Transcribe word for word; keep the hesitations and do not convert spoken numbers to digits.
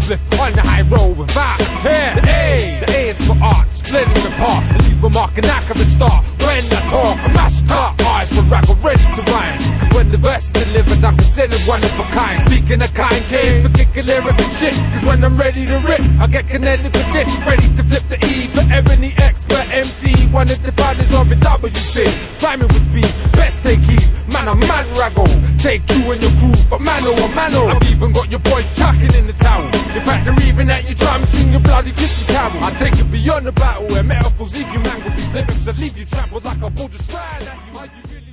split on the high road without care. The A, the A is for art, splitting apart, and leave a mark and I can start. When I talk, I mash cut, eyes for rap, I'm ready to rhyme. Cause when the verse is delivered, I'm considered one of a kind. Speaking of kind case, for kicking lyric and shit. Cause when I'm ready to rip, I get kinetic with this, ready to flip the E for Ebony expert M C. One of the finest of the W C. Rhyming with speed, best take heed. Man, I'm mad raggle. Take you and your crew for mano or mano. I've even got your boy chucking in the towel. In fact, they're even at your drum, sing your bloody Christmas carol. I take it beyond the battle where metaphors leave you mangled. These lyrics that leave you trampled like a bull just ran at you. Are you really